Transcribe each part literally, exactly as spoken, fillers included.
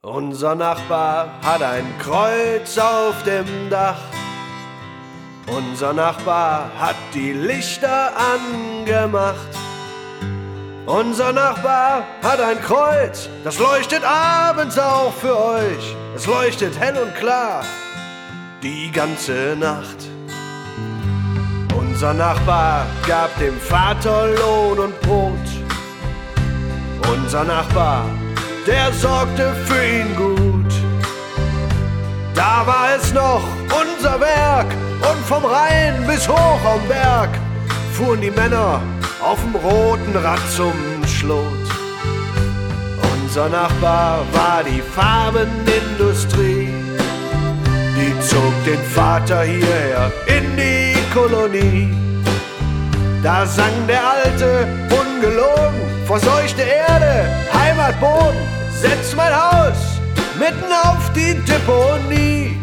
Unser Nachbar hat ein Kreuz auf dem Dach. Unser Nachbar hat die Lichter angemacht. Unser Nachbar hat ein Kreuz, das leuchtet abends auch für euch. Es leuchtet hell und klar, die ganze Nacht. Unser Nachbar gab dem Vater Lohn und Brot. Unser Nachbar, der sorgte für ihn gut. Da war es noch unser Werk und vom Rhein bis hoch am Berg fuhren die Männer auf dem roten Rad zum Schlot. Unser Nachbar war die Farbenindustrie, die zog den Vater hierher in die Kolonie. Da sang der Alte ungelogen: Verseuchte Erde, Heimatboden, setz mein Haus mitten auf die Deponie.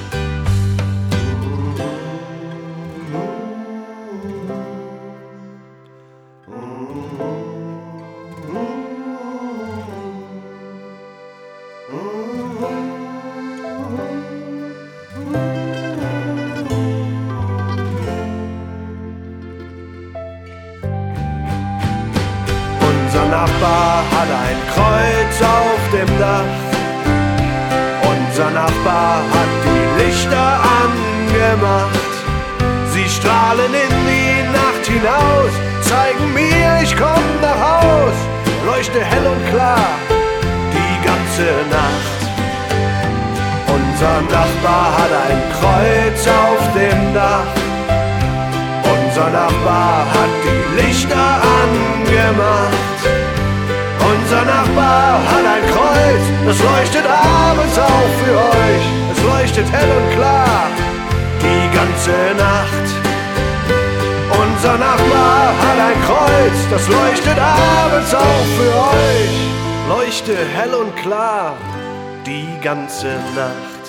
Unser Nachbar hat ein Kreuz auf dem Dach. Unser Nachbar hat die Lichter angemacht. Sie strahlen in die Nacht hinaus, zeigen mir, ich komm nach Haus. Leuchte hell und klar, die ganze Nacht. Unser Nachbar hat ein Kreuz auf dem Dach. Unser Nachbar hat die Lichter angemacht. Unser Nachbar hat ein Kreuz, das leuchtet abends auch für euch. Es leuchtet hell und klar, die ganze Nacht. Unser Nachbar hat ein Kreuz, das leuchtet abends auch für euch. Leuchte hell und klar, die ganze Nacht.